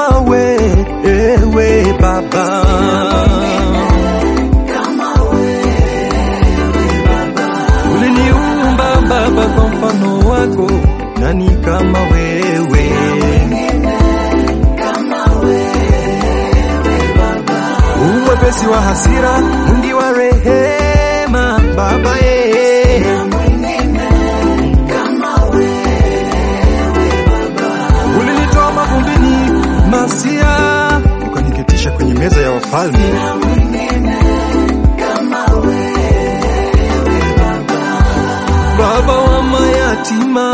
wewe Baba. Uliniumba Baba kwa mfano wako, nani kama wewe? Mwepesi wa hasira, mwingi wa rehema Baba ulinitoa mavumbini Masia, ukaniketisha kwenye meza ya wafalme. Baba wa mayatima,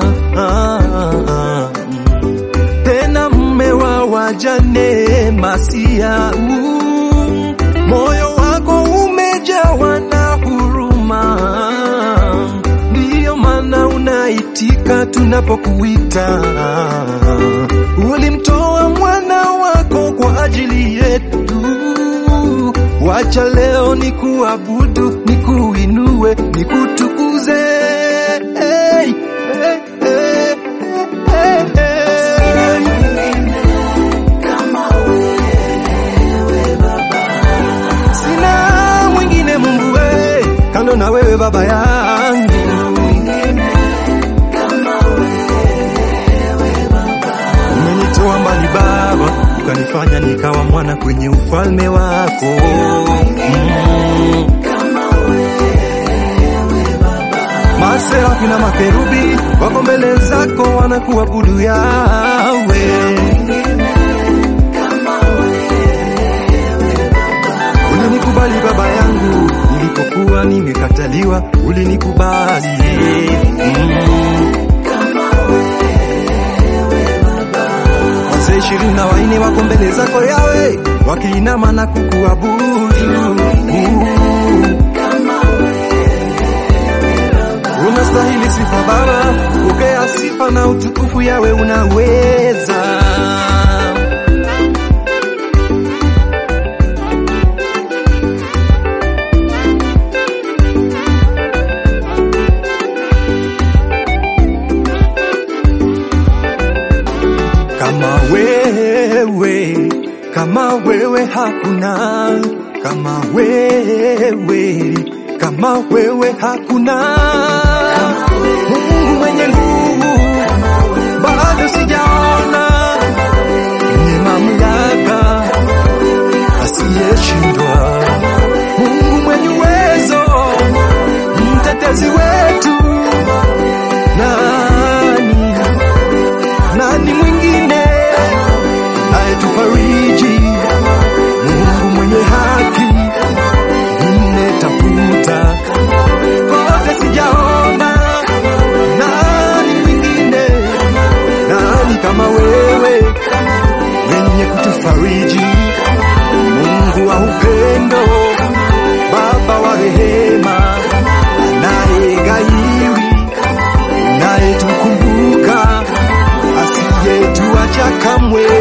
tena mume wa wajane Masia. Moyo wako umejawa na huruma, ndiyo maana unaitika tunapokuita. Ulimtoa mwana wako kwa ajili yetu, wacha leo nikuabudu, nikuinue, nikutukuze. Hey, hey, hey, hey, hey. Kando na wewe Baba yangu, umenitoa mbali Baba, ukanifanya nikawa mwana kwenye ufalme wako. Maserafi na makerubi wako mbele zako, wanakuabudu Yawe. Ulinikubali Baba yangu, nilipokuwa nimekataliwa, ulinikubali. Wazee 24 wako mbele zako Yawe, wakiinama na kukuabudu. Unastahili sifa Baba, pokea sifa na utukufu Yawe, unaweza. Kama wewe hakuna, kama wewe hakuna. Mungu mwenye nguvu, bado sijaona mwenye mamlaka asiyeshindwa. Mungu mwenye uwezo, mtetezi wetu. Nani mwingine ayetufariji? Mungu mwenye haki, nimetafuta kote sijaona. Nani mwingine, nani kama wewe, mwenye kutufariji? Mungu wa upendo, Baba wa rehema, anayegairi, anayetukumbuka, asiyetuacha kamwe.